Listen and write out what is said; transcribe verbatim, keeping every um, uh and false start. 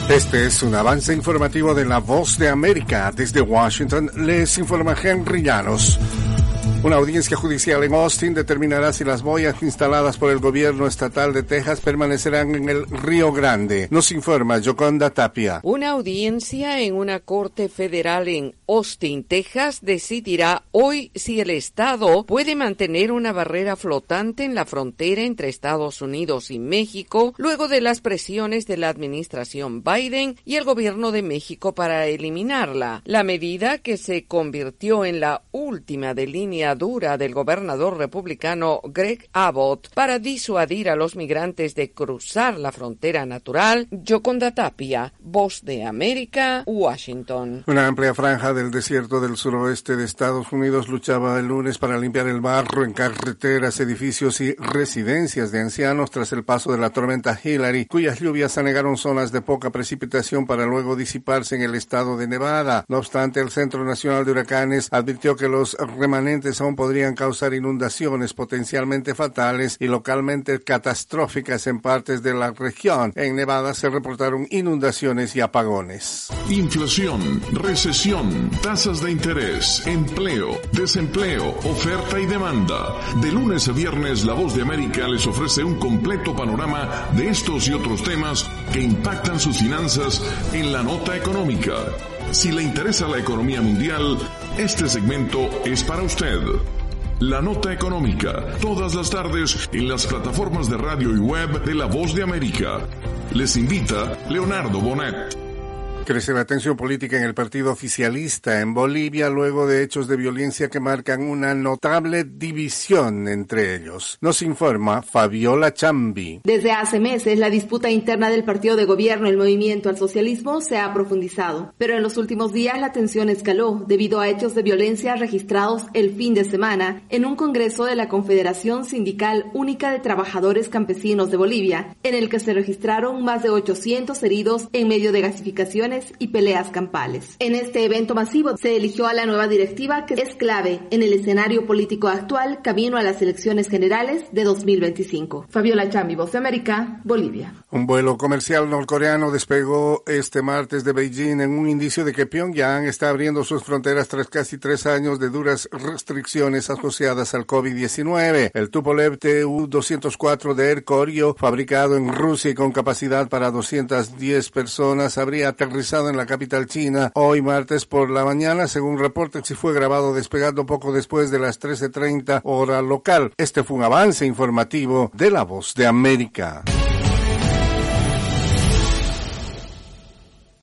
Este es un avance informativo de La Voz de América. Desde Washington les informa Henry Llanos. Una audiencia judicial en Austin determinará si las boyas instaladas por el gobierno estatal de Texas permanecerán en el Río Grande. Nos informa Yoconda Tapia. Una audiencia en una corte federal en Austin, Texas, decidirá hoy si el estado puede mantener una barrera flotante en la frontera entre Estados Unidos y México, luego de las presiones de la administración Biden y el gobierno de México para eliminarla. La medida, que se convirtió en la última de línea dura del gobernador republicano Greg Abbott para disuadir a los migrantes de cruzar la frontera natural. Yoconda Tapia, Voz de América, Washington. Una amplia franja del desierto del suroeste de Estados Unidos luchaba el lunes para limpiar el barro en carreteras, edificios y residencias de ancianos tras el paso de la tormenta Hillary, cuyas lluvias anegaron zonas de poca precipitación para luego disiparse en el estado de Nevada. No obstante, el Centro Nacional de Huracanes advirtió que los remanentes aún podrían causar inundaciones potencialmente fatales y localmente catastróficas en partes de la región. En Nevada se reportaron inundaciones y apagones. Inflación, recesión, tasas de interés, empleo, desempleo, oferta y demanda. De lunes a viernes, La Voz de América les ofrece un completo panorama de estos y otros temas que impactan sus finanzas en la nota económica. Si le interesa la economía mundial, este segmento es para usted. La Nota Económica, todas las tardes en las plataformas de radio y web de La Voz de América. Les invita Leonardo Bonet. Crece la tensión política en el partido oficialista en Bolivia luego de hechos de violencia que marcan una notable división entre ellos. Nos informa Fabiola Chambi. Desde hace meses, la disputa interna del partido de gobierno, el Movimiento al Socialismo, se ha profundizado. Pero en los últimos días la tensión escaló debido a hechos de violencia registrados el fin de semana en un congreso de la Confederación Sindical Única de Trabajadores Campesinos de Bolivia, en el que se registraron más de ochocientos heridos en medio de gasificaciones y peleas campales. En este evento masivo se eligió a la nueva directiva, que es clave en el escenario político actual camino a las elecciones generales de dos mil veinticinco. Fabiola Chambi, Voz de América, Bolivia. Un vuelo comercial norcoreano despegó este martes de Beijing en un indicio de que Pyongyang está abriendo sus fronteras tras casi tres años de duras restricciones asociadas al COVID diecinueve. El Tupolev T U doscientos cuatro de Air Koryo, fabricado en Rusia y con capacidad para doscientas diez personas, habría aterrizado en la capital china hoy martes por la mañana, según reportes, y fue grabado despegando poco después de las trece treinta hora local. Este fue un avance informativo de La Voz de América.